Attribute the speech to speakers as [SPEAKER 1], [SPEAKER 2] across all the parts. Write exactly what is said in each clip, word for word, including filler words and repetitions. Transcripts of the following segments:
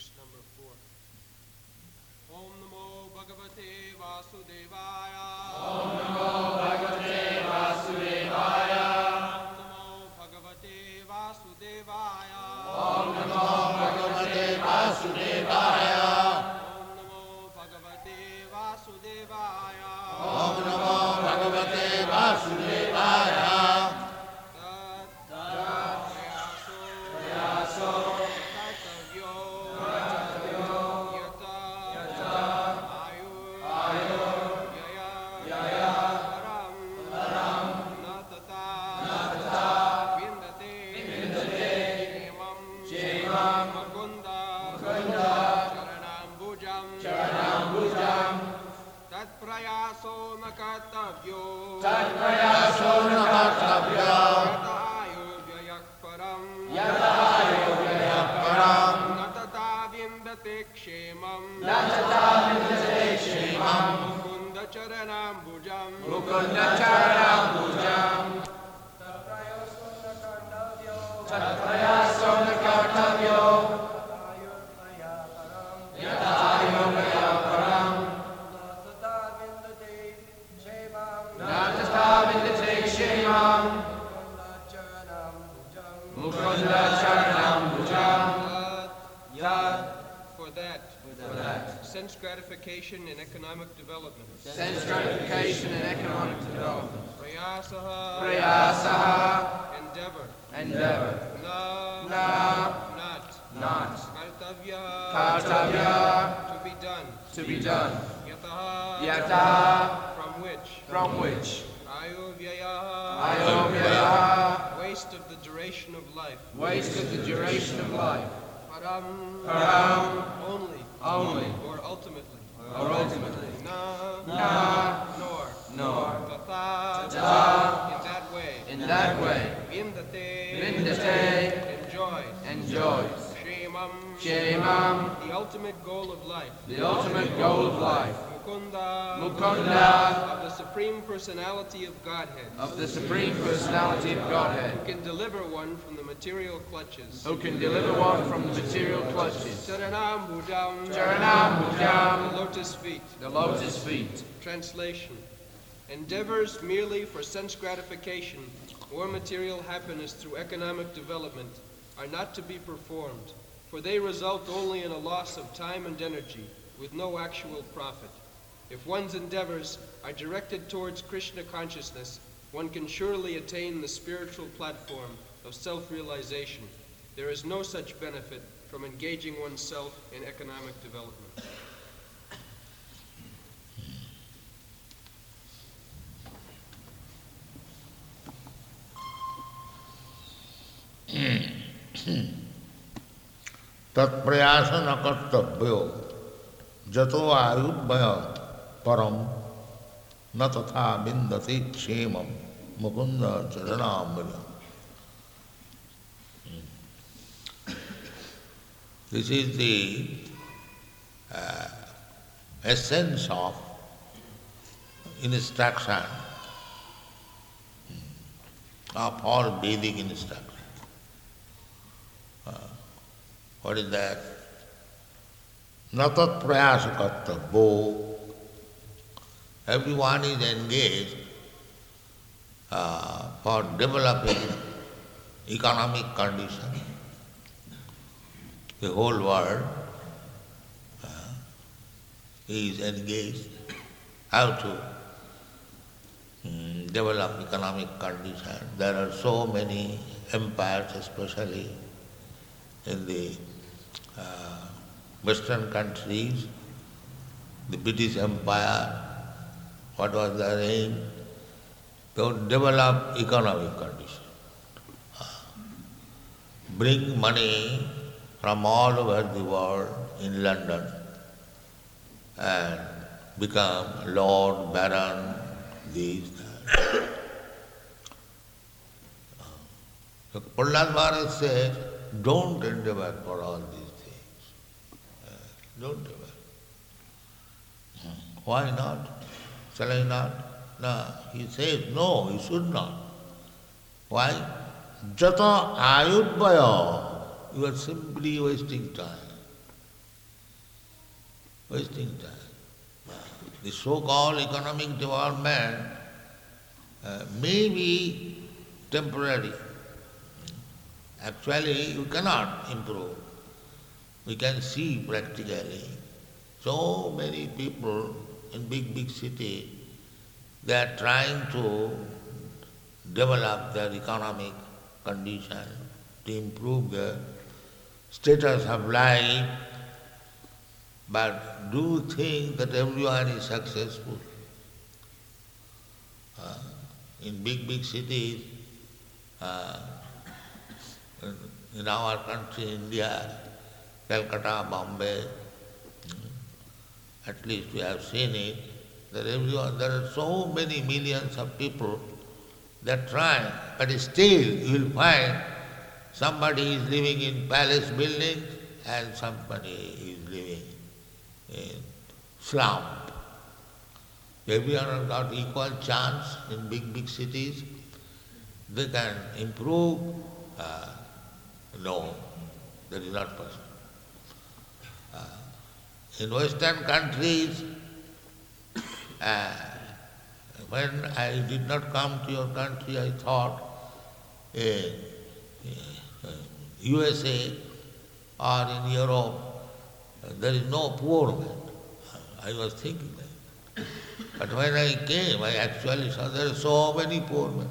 [SPEAKER 1] verse number four. Om Namo Bhagavate Vasudevaya.
[SPEAKER 2] Om Namo Bhagavate Vasudevaya.
[SPEAKER 1] Om Namo Bhagavate Vasudevaya.
[SPEAKER 2] Om Namo Bhagavate Vasudevaya.
[SPEAKER 1] Om Namo Bhagavate Vasudevaya.
[SPEAKER 2] Om Namo Bhagavate Vasudevaya.
[SPEAKER 1] Prayaso nakatabyo.
[SPEAKER 2] Tat prayaso nakatabyo.
[SPEAKER 1] Yata ayodhyayak param.
[SPEAKER 2] Yata ayodhyayak param.
[SPEAKER 1] Natata vindate kshemam.
[SPEAKER 2] Natata vindate kshemam.
[SPEAKER 1] Mukunda charanambujam.
[SPEAKER 2] Mukunda charanambujam. Tat prayaso nakatabyo. Tat prayaso nakatabyo. Yata ayodhyayak param. Mukunda charanambujam.
[SPEAKER 1] For that,
[SPEAKER 2] For that.
[SPEAKER 1] sense gratification and economic development.
[SPEAKER 2] Sense gratification and economic development.
[SPEAKER 1] Prayasaha.
[SPEAKER 2] Prayasaha.
[SPEAKER 1] Endeavor.
[SPEAKER 2] Endeavor.
[SPEAKER 1] Na.
[SPEAKER 2] Na.
[SPEAKER 1] Not.
[SPEAKER 2] Not.
[SPEAKER 1] Kartavya.
[SPEAKER 2] Kartavya.
[SPEAKER 1] To be done.
[SPEAKER 2] To be done.
[SPEAKER 1] Yataha.
[SPEAKER 2] Yata.
[SPEAKER 1] From which.
[SPEAKER 2] From which.
[SPEAKER 1] Ayovyayaha.
[SPEAKER 2] Ayovyayaha.
[SPEAKER 1] Waste of the duration of life.
[SPEAKER 2] Waste of the duration of life.
[SPEAKER 1] Param.
[SPEAKER 2] Param.
[SPEAKER 1] Only.
[SPEAKER 2] Only.
[SPEAKER 1] Or ultimately.
[SPEAKER 2] Or ultimately.
[SPEAKER 1] Na.
[SPEAKER 2] Na.
[SPEAKER 1] Nor.
[SPEAKER 2] Nor.
[SPEAKER 1] Tata.
[SPEAKER 2] Tata.
[SPEAKER 1] In that way.
[SPEAKER 2] In that way.
[SPEAKER 1] Vindate.
[SPEAKER 2] Vindate.
[SPEAKER 1] Enjoys.
[SPEAKER 2] Enjoys.
[SPEAKER 1] Shemam.
[SPEAKER 2] Shemam.
[SPEAKER 1] The ultimate goal of life.
[SPEAKER 2] The ultimate goal of life.
[SPEAKER 1] Mukunda.
[SPEAKER 2] Mukunda.
[SPEAKER 1] Of the Supreme Personality of Godhead.
[SPEAKER 2] Of the Supreme Personality of Godhead.
[SPEAKER 1] Who can deliver one from the material clutches.
[SPEAKER 2] Who can deliver one from the material clutches.
[SPEAKER 1] Charanam Bhujam.
[SPEAKER 2] Charanam Bhujam.
[SPEAKER 1] The lotus feet.
[SPEAKER 2] The lotus feet.
[SPEAKER 1] Translation. Endeavors merely for sense gratification or material happiness through economic development are not to be performed, for they result only in a loss of time and energy with no actual profit. If one's endeavors are directed towards Krishna consciousness, one can surely attain the spiritual platform of self-realization. There is no such benefit from engaging oneself in economic development.
[SPEAKER 3] तत्प्रयास न कर्तव्यो जतो आयुर्भय परम न तथा विन्दति क्षेमम Mukund चरणाम्बुज. This is the uh, essence of instruction of all Vedic instruction. Uh, what is that? Natat prayasa kartabbo. Everyone is engaged uh, for developing economic condition. The whole world uh, is engaged how to um, develop economic condition. There are so many empires, especially in the uh, Western countries, the British Empire. What was their aim? To develop economic condition. Bring money from all over the world in London and become Lord, Baron, these. So Prahlad Maharaj says, don't endeavor for all these things. Don't endeavor. Why not? Shall I not? No. He says, no, you should not. Why? Jata ayudvaya. You are simply wasting time. wasting time. The so-called economic development uh, may be temporary. Actually, you cannot improve. We can see practically. So many people in big, big cities, they are trying to develop their economic condition, to improve their status of life. But do you think that everyone is successful? Uh, in big, big cities, uh, in our country, India, Calcutta, Bombay, at least we have seen it, that everyone, there are so many millions of people that are trying, but still you will find somebody is living in palace buildings and somebody is living in slum. Everyone has got equal chance in big, big cities. They can improve. Uh, no, that is not possible. Uh, in Western countries, uh, when I did not come to your country, I thought in uh, U S A or in Europe, uh, there is no poor man. I was thinking that. But when I came, I actually saw there are so many poor men.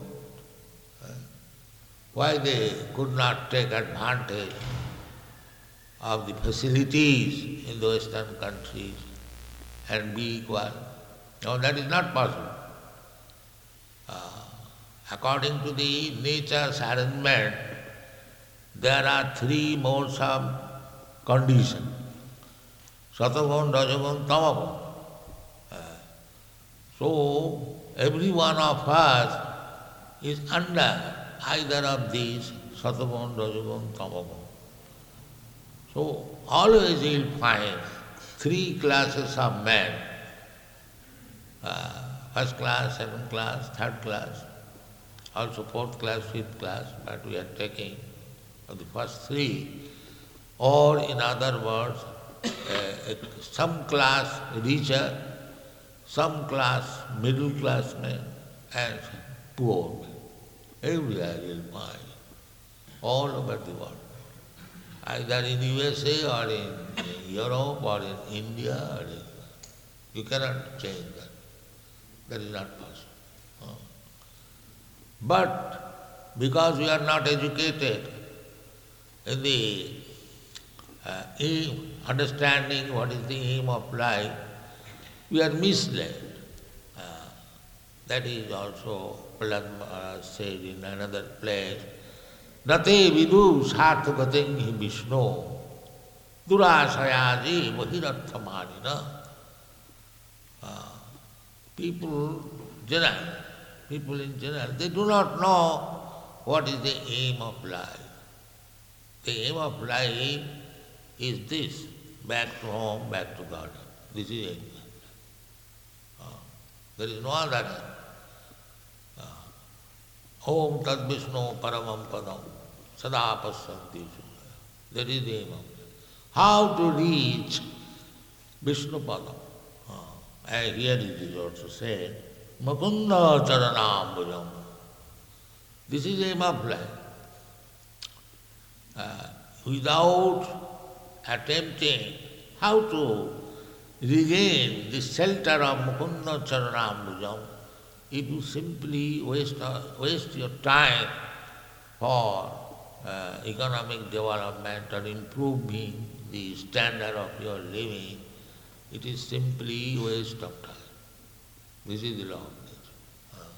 [SPEAKER 3] Why they could not take advantage of the facilities in the Western countries and be equal? No, that is not possible. Uh, according to the nature's arrangement, there are three modes of condition. Satagun, Rajagun, Tamagun. Uh, so, every one of us is under either of these, Satagun, Rajagun, Tamagun. So, always you will find three classes of men, uh, first class, second class, third class, also fourth class, fifth class, but we are taking of the first three, or in other words, uh, some class richer, some class middle class men, and poor men. Everywhere you will find, all over the world. Either in U S A or in, in Europe or in India, or in, you cannot change that. That is not possible. Huh? But because we are not educated in the uh, aim, understanding what is the aim of life, we are misled. Uh, that is also Prahlad Maharaj said in another place, Nate vidu sarthagating hi Vishnu durashayaji vahiratthamarina. People, general, people in general, they do not know what is the aim of life. The aim of life is this, back to home, back to God. This is aim. Uh, there is no other aim. Om Tad Vishnu Paramam Padam Sada Pasyanti. That is the aim of it. How to reach Vishnu Padam? Uh, and here it is also said, Mukunda Charanambujam. This is the aim of life. Uh, without attempting how to regain the shelter of Mukunda Charanambujam, if you simply waste, uh, waste your time for uh, economic development or improving the standard of your living, it is simply waste of time. This is the law of nature. Uh.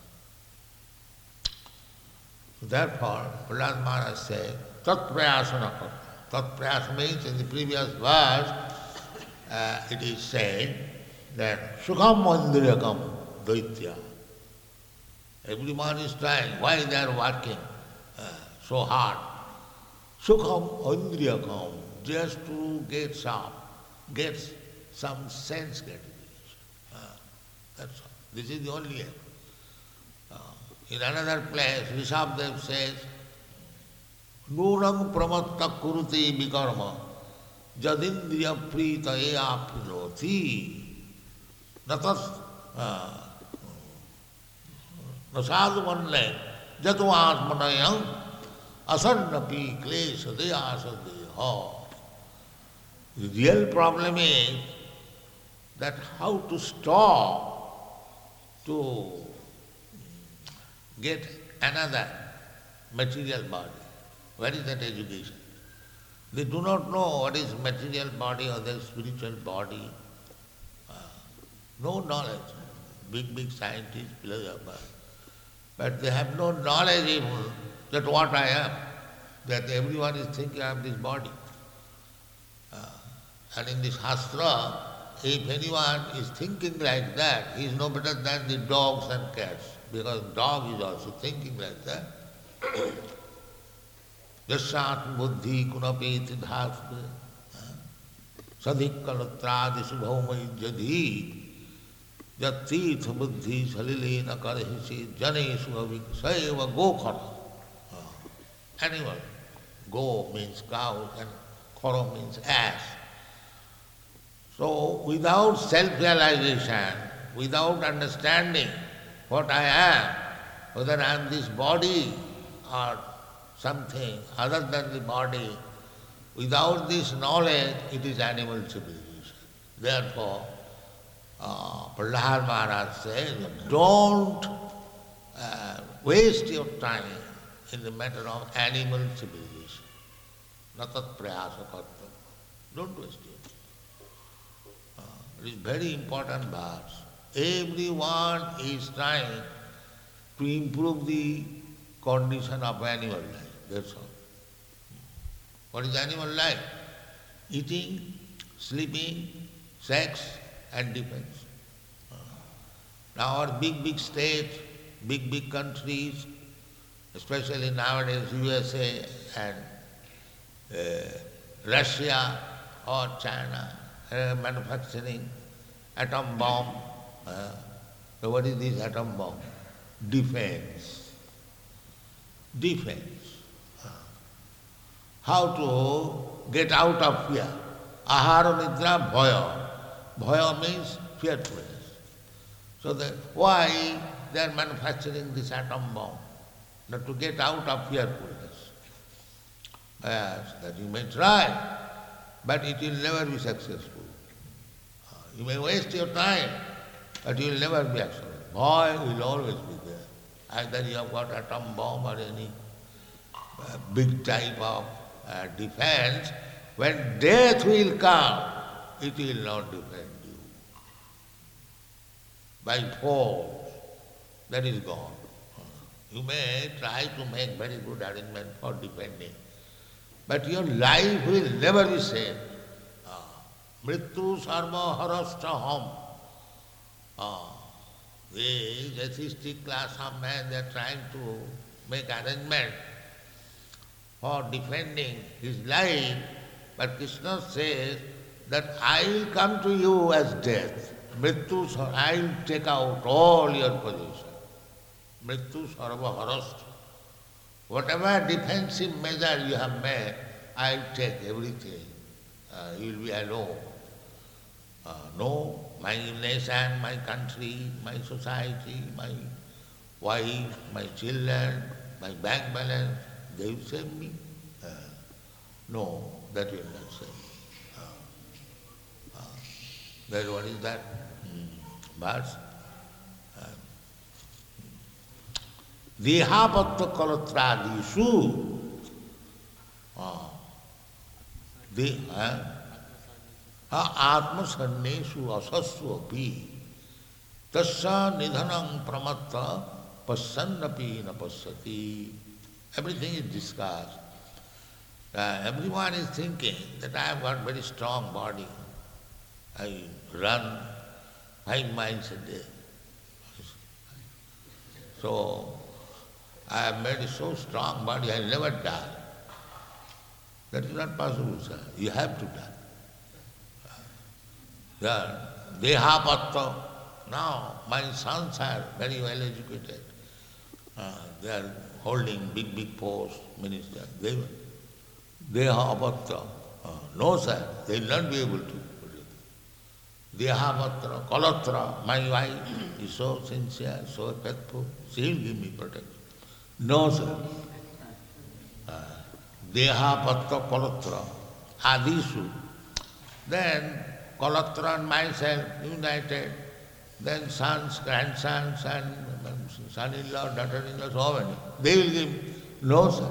[SPEAKER 3] Therefore, Prahlad Maharaj said, Tat prayasana kar. Tat prayas means in the previous verse, uh, it is said that Sukham Mandriyakam Daitya. Everyone is trying. Why they are working uh, so hard? Sukham Andriyakam, just to get some, get some sense gratification. Uh, that's all. This is the only aim. Uh, in another place, Rishabdev says, Nunam pramatta kuruti vikarma jadindriya prita eya piloti natas nasadu manne jato atmanayam asannapi klesha deyasa deha. The real problem is that how to stop to get another material body. What is that education? They do not know what is material body or their spiritual body. Uh, no knowledge. Big, big scientists, philosophers. But they have no knowledge even that what I am, that everyone is thinking I am this body. Uh, and in this Shastra, if anyone is thinking like that, he is no better than the dogs and cats, because dog is also thinking like that. Jasat buddhi kunapeti dhasve sadhikalatradi subhaumai jadhi jatirtha buddhi salilena karhisi janesu aviksaiva gokhara. Animal. Go means cow and khara means ass. So without self-realization, without understanding what I am, whether I am this body or something other than the body, without this knowledge, it is animal civilization. Therefore, uh, Prahlad Maharaj says, don't uh, waste your time in the matter of animal civilization. Natat prayasa kartam. Don't waste your time. Uh, it is very important verse. Everyone is trying to improve the condition of animal life. That's all. What is animal life? Eating, sleeping, sex and defense. Now our big, big states, big, big countries, especially nowadays U S A and uh, Russia or China, uh, manufacturing atom bomb. Uh, so what is this atom bomb? Defense. Defense. How to get out of fear. Ahara nidra bhaya. Bhaya means fearfulness. So that why they are manufacturing this atom bomb? Not to get out of fearfulness. Yes, that you may try, but it will never be successful. You may waste your time, but you will never be successful. Bhaya will always be there. Either you have got atom bomb or any uh, big type of uh, defense, when death will come, it will not defend you. By force, that is gone. You may try to make very good arrangement for defending, but your life will never be safe. Mrityu sarva harastaham. The atheistic class of men, they are trying to make arrangement for defending his life, but Krishna says that I will come to you as death. Mrityu, I will take out all your possessions. Mrityu sarva harasta. Whatever defensive measure you have made, I will take everything. Uh, you will be alone. Uh, no, my nation, my country, my society, my wife, my children, my bank balance, they will save me. Uh, no, that will not save me. Uh, uh, that what is that? Hmm. Verse. Dehapatta kalatradisu. Atma sannesu asassu api tasya nidhanam pramatta passannapi na passati. Everything is discussed. Uh, everyone is thinking that I have got very strong body. I run five miles a day. So, I have made a so strong body, I will never die. That is not possible, sir. You have to die. Dehapatta. Now, my sons are very well educated. Uh, they are holding big, big posts, ministers. They, dehapatta. Uh, No, sir, they will not be able to. Dehamatra, Kalatra, my wife is so sincere, so faithful, she will give me protection. No, sir. Uh, Dehapatra, Kalatra, Adishu. Then Kalatra and myself united, then sons, grandsons, and son-in-law, daughter-in-law, so many. They will give me. No, sir.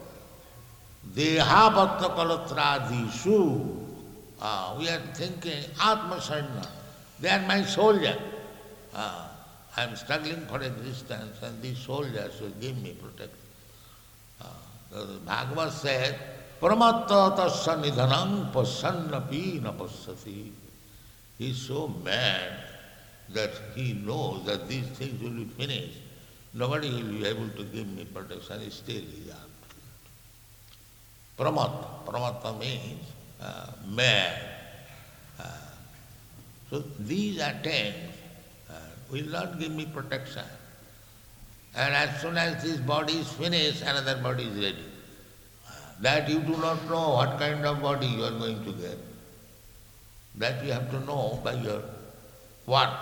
[SPEAKER 3] Dehabhakta kalatradishu. Ah, we are thinking, Atma Sarna. They are my soldiers. Ah, I am struggling for existence and these soldiers will give me protection. Ah, the Bhagavad said, Paramatta tasya nidhanam pasannapi napassati. He is so mad that he knows that these things will be finished. Nobody will be able to give me protection, still he is out. Paramatta. Paramatta means uh, mad. Uh, so these attempts uh, will not give me protection. And as soon as this body is finished, another body is ready. Uh, that you do not know what kind of body you are going to get. That you have to know by your what?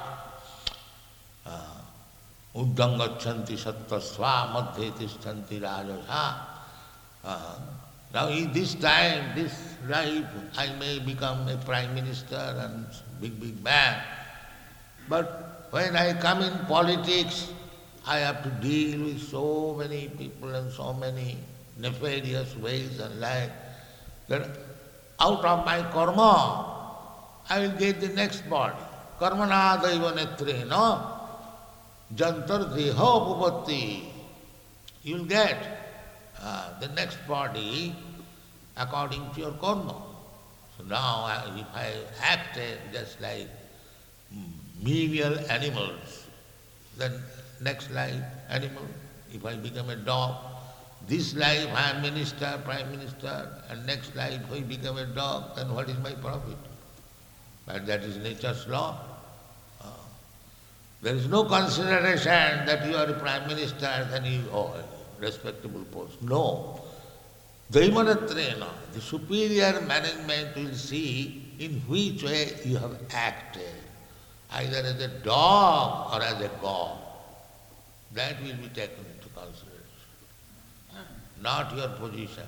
[SPEAKER 3] Uddangachanti sattasva madhye tishtanti rajasa. Uh, Now in this time, this life, I may become a prime minister and big, big man. But when I come in politics, I have to deal with so many people and so many nefarious ways and life that out of my karma, I will get the next body. Karmana daiva netre, no? Jantar deha upapatti. You will get Uh, the next body according to your karma. So now I, if I acted just like menial animals, then next life animal, if I become a dog, this life I am minister, prime minister, and next life I become a dog, then what is my profit? But that is nature's law. Uh, there is no consideration that you are a prime minister, then you oh, respectable post. No. Daimanatrena, the superior management will see in which way you have acted, either as a dog or as a god. That will be taken into consideration, not your position.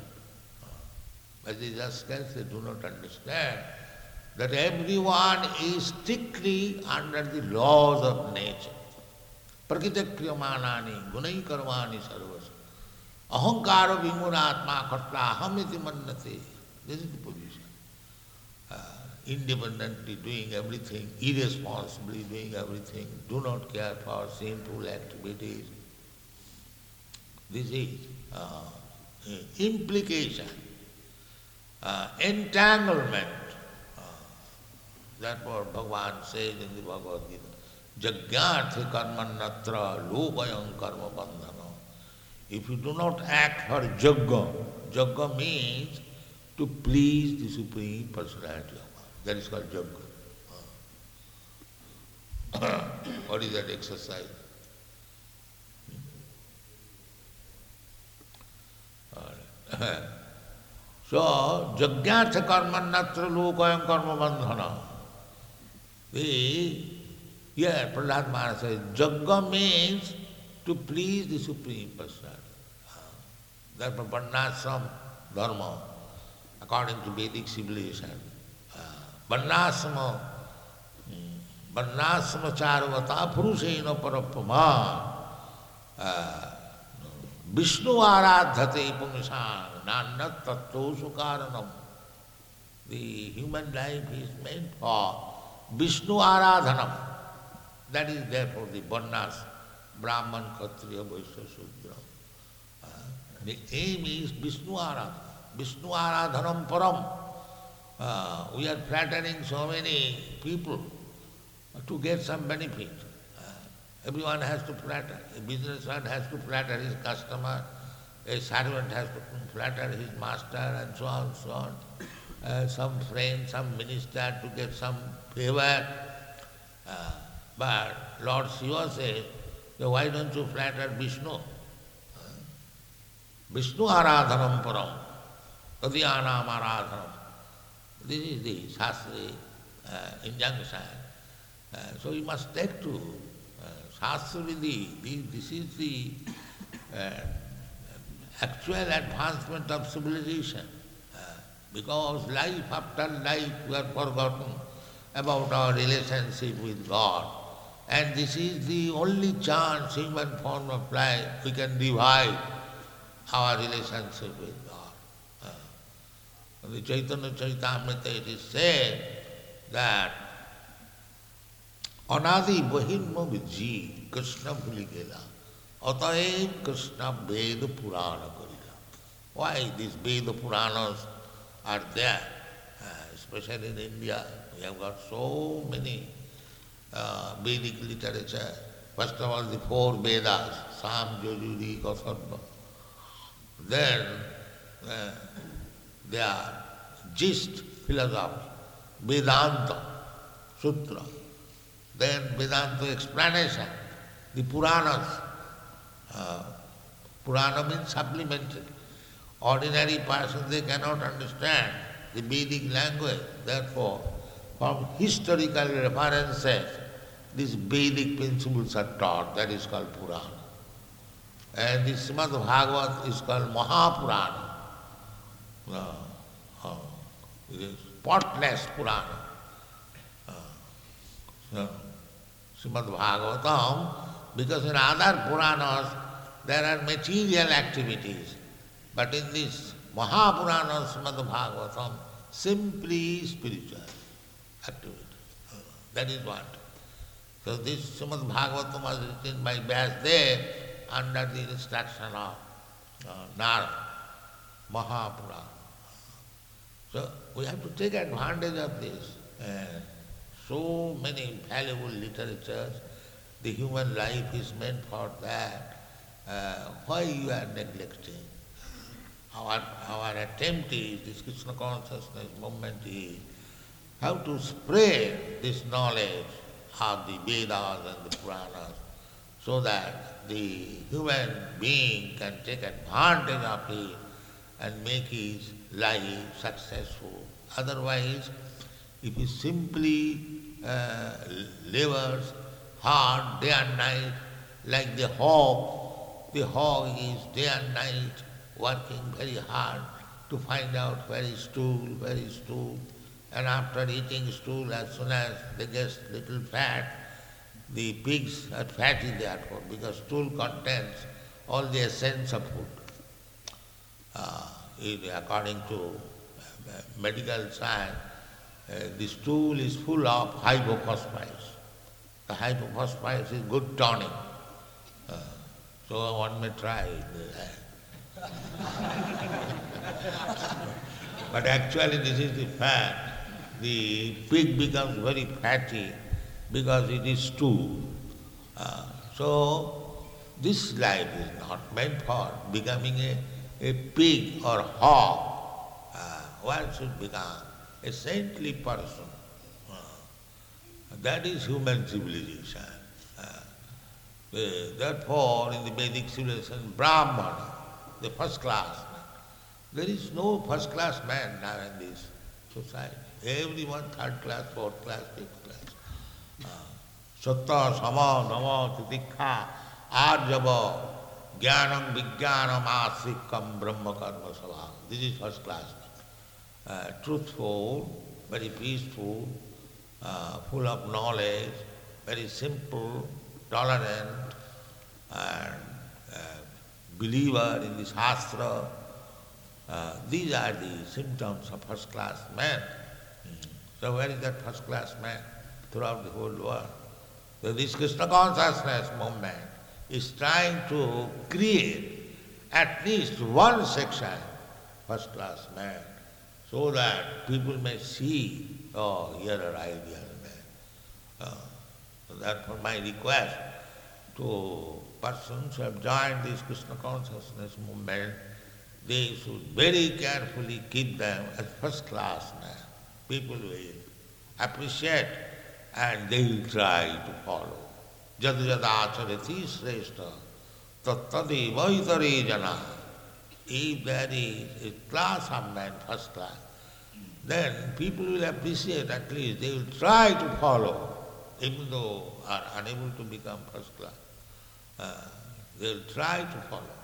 [SPEAKER 3] But the rascals, they do not understand that everyone is strictly under the laws of nature. Prakriti kriyamanani gunai karmani sarvas. Ahankara vimunatma karta ahamiti mannate. This is the position. Uh, independently doing everything, irresponsibly doing everything, do not care for sinful activities. This is uh, implication, uh, entanglement. Uh, that's what Bhagavan says in the Bhagavad Gita. Jagyarthi karmanatra lopayam karma bandhana. If you do not act for jagga, jagga means to please the Supreme Personality of God. That is called jagga. What is that exercise? So, jagyartha karmanatra lokayam karma bandhana. The here Prahlad Maharaj says, jagga means to please the Supreme Personality. Therefore, Varnashram dharma, according to Vedic civilization, Varnashram, Varnashram charvata purushena parapama, Vishnu aradhate pumishan, nannat tattva sukaranam. The human life is meant for Vishnu aradhanam. That is therefore the Varnas, Brahman, Kshatriya, Vaishya, Shudra. Uh, the aim is Vishnu Aradhana. Vishnu Aradhanam Param. Uh, we are flattering so many people to get some benefit. Uh, everyone has to flatter. A businessman has to flatter his customer. A servant has to flatter his master and so on, so on. Uh, some friend, some minister to get some favor. Uh, But Lord Shiva says, so why don't you flatter Vishnu? Vishnu aradhanam param, tadyanam aradhanam. This is the Shastri uh, injunction. Uh, so we must take to uh, Shastra Vidhi. This is the uh, actual advancement of civilization. Uh, because life after life we are forgotten about our relationship with God. And this is the only chance, human form of life, we can revive our relationship with God. Uh, in the Chaitanya Charitamrita it is said that Anadi Bahirma Vijji Krishna Bhuli Gela Ataev Krishna Veda Purana Karila. Why these Veda Puranas are there? Uh, especially in India, we have got so many uh, Vedic literature. First of all, the four Vedas, Sam, Yajuri, Atharva. Then uh, they are gist philosophy, Vedanta, Sutra. Then Vedanta explanation, the Puranas. Uh, Purana means supplementary. Ordinary person, they cannot understand the Vedic language. Therefore, from historical references, these Vedic principles are taught. That is called Purana. And the Srimad Bhagavat is called Mahapurana. Uh, uh, it is spotless Purana. Uh, so, Srimad Bhagavatam, because in other Puranas there are material activities, but in this Mahapurana Srimad Bhagavatam, simply spiritual activity. Uh, that is what. So this Srimad Bhagavatam was written by Vyasdev under the instruction of uh, Narada, Mahapurana. So we have to take advantage of this. Uh, so many valuable literatures. The human life is meant for that. Uh, why you are neglecting? Our, our attempt is, this Krishna consciousness movement is, how to spread this knowledge of the Vedas and the Puranas so that the human being can take advantage of it and make his life successful. Otherwise, if he simply uh, labors hard day and night, like the hog, the hog is day and night working very hard to find out where is stool, where is stool, and after eating stool, as soon as they get little fat, the pigs are fatty therefore, because stool contains all the essence of food. Uh, it, according to uh, medical science, uh, the stool is full of hypophosphites. The hypophosphites is good tonic. Uh, so one may try it. But actually this is the fact. The pig becomes very fatty because it is stool. Uh, so this life is not meant for becoming a, a pig or hog. Uh, one should become a saintly person. Uh, that is human civilization. Uh, the, therefore, in the Vedic civilization, Brahmana, the first class man. There is no first class man now in this society. Everyone third class, fourth class, fifth class. Satta, sama, nama, titikha, arjava, jnanam, vijnanam, asikam, brahma karma sabha. This is first class. Uh, truthful, very peaceful, uh, full of knowledge, very simple, tolerant, and uh, believer in the Shastra. Uh, these are the symptoms of first class man. Mm. So where is that first class man throughout the whole world? So this Krishna consciousness movement is trying to create at least one section, first class man, so that people may see, oh, here are ideal men. Uh, so therefore my request to persons who have joined this Krishna consciousness movement, they should very carefully keep them as first class men. People will appreciate and they will try to follow. Jad jadacharati sreshta tattadi vaitare jana. If there is a class of men, first class, then people will appreciate at least, they will try to follow, even though are unable to become first class. Uh, they will try to follow.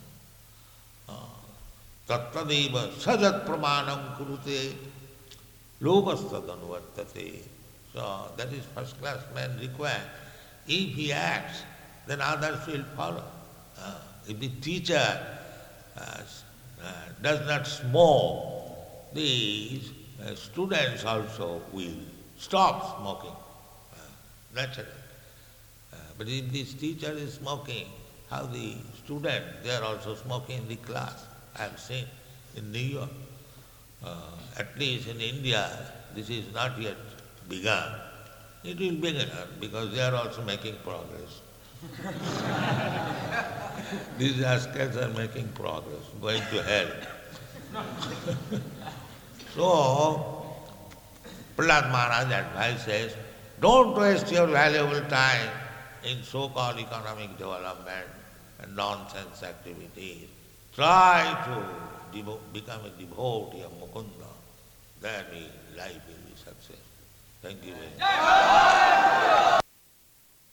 [SPEAKER 3] Tattadeva sajat pramanam kurute lokastadanuvartate. So that is first class man required. If he acts, then others will follow. Uh, if the teacher uh, uh, does not smoke, the uh, students also will stop smoking. Uh, naturally. Uh, but if this teacher is smoking, how the students, they are also smoking in the class. I have seen in New York. Uh, at least in India, this is not yet begun. It will begin because they are also making progress. These rascals are making progress, going to hell. So, Prahlad Maharaj advises, don't waste your valuable time in so-called economic development and nonsense activities. Try to devo- become a devotee of Mukunda. Then life will be successful. Thank you very much.